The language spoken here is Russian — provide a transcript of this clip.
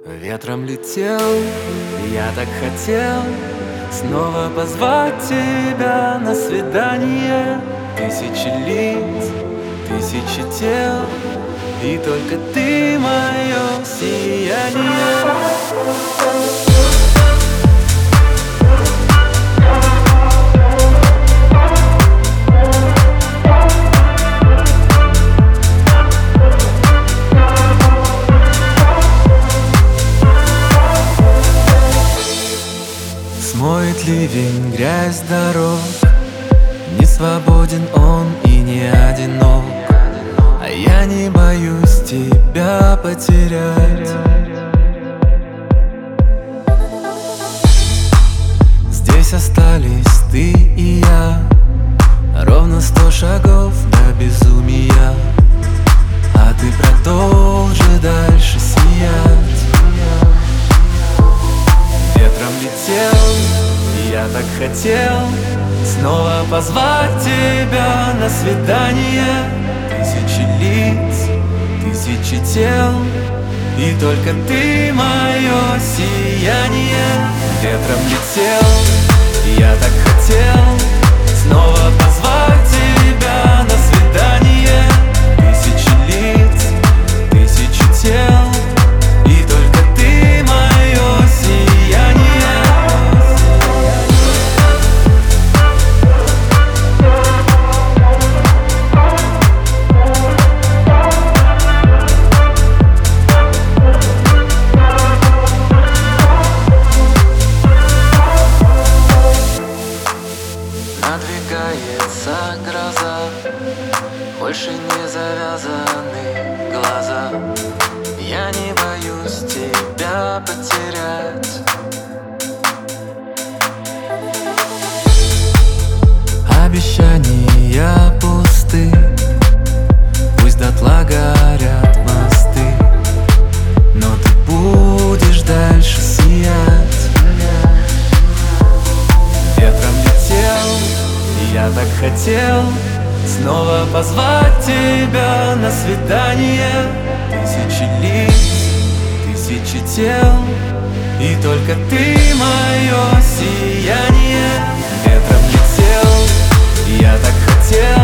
Ветром летел, я так хотел снова позвать тебя на свидание. Тысячи лиц, тысячи тел, и только ты мое сияние. Смоет ливень грязь дорог, не свободен он и не одинок, а я не боюсь тебя потерять. Здесь остались ты и я, ровно 100 шагов до безумия, а ты продолжи дальше сиять. Ветром летел, я так хотел снова позвать тебя на свидание. Тысячи лиц, тысячи тел, и только ты мое сияние. Ветром летел, я так хотел снова позвать тебя на свидание. Тысячи лиц, тысячи тел, и только ты мое сияние. Надвигается гроза, больше не завязаны глаза. Я не боюсь тебя потерять. Обещания пусты, пусть дотла горят мосты, но ты будешь дальше сиять. Ветром летел, я так хотел снова позвать тебя на свидание. Тысячи лиц, тысячи тел, и только ты мое сияние. Ветром летел, я так хотел